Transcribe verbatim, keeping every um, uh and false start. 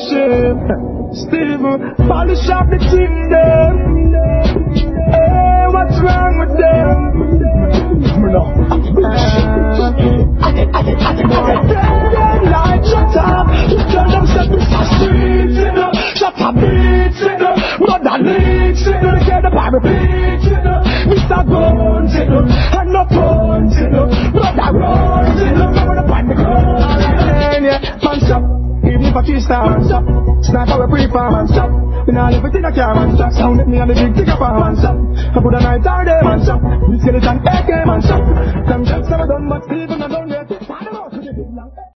shame. Steven, polish up the team there. Hey, what's wrong with them? No. Like shut up, you tell them that it's a street, you know. Shut up, beats, you know. Mother leaks, you know. They get the Bible beats, you know. Mister Guns, you know. And no punch, you know. Brother runs, you know. Come on up on the ground. Yeah, man's up. Even if I kiss that, man's up. Sniper, we prefer, man's up. We not everything I care, man's up. Sound at me and the big digger, man's up. I put a night all day, man's up. We skeleton A K, man's up. Them jets never done, but Steven I done yet.